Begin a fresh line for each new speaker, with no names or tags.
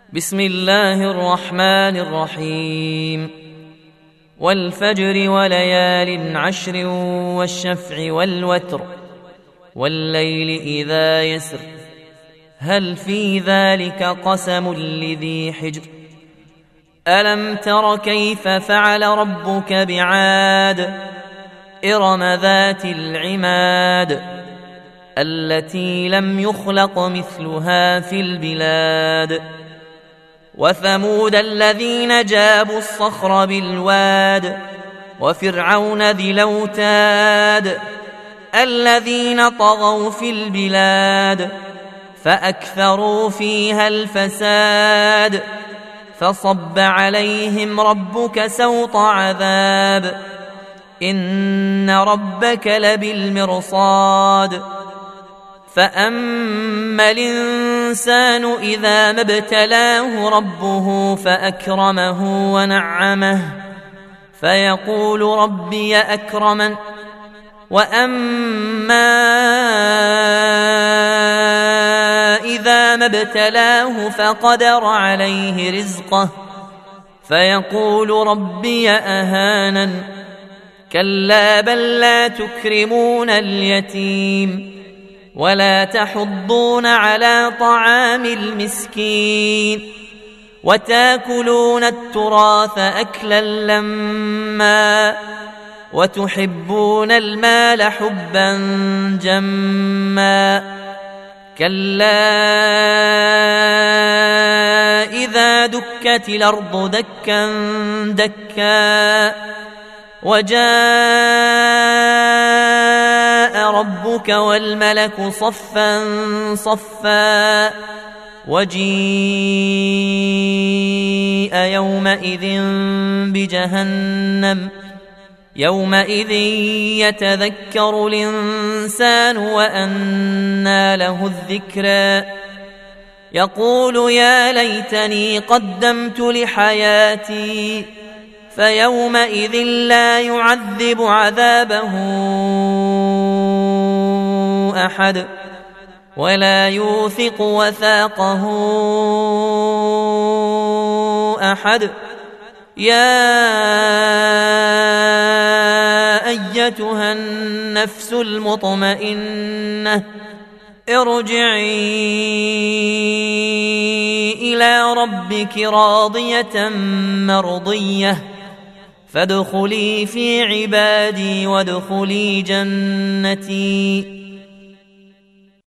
بسم الله الرحمن الرحيم. والفجر وليال عشر والشفع والوتر والليل إذا يسر هل في ذلك قسم لذي حجر ألم تر كيف فعل ربك بعاد إرم ذات العماد التي لم يخلق مثلها في البلاد وثمود الذين جابوا الصخر بالواد وفرعون ذي الأوتاد الذين طغوا في البلاد فأكثروا فيها الفساد فصب عليهم ربك سوط عذاب إن ربك لبالمرصاد فأما الإنسان إذا ما ابتلاه ربه فأكرمه ونعمه فيقول ربي أكرمن وأما إذا ما ابتلاه فقدر عليه رزقه فيقول ربي أهانن كلا بل لا تكرمون اليتيم ولا تحضون على طعام المسكين وتاكلون التراث أكلا لما وتحبون المال حبا جما كلا إذا دكت الأرض دكا دكا وجاء ربك والملك صفا صفا وجيء يومئذ بجهنم يومئذ يتذكر الإنسان وأنى له الذكرى يقول يا ليتني قدمت لحياتي فيومئذ لا يعذب عذابه أحد ولا يوثق وثاقه أحد يا أيتها النفس المطمئنة ارجعي إلى ربك راضية مرضية فادخلي في عبادي وادخلي جنتي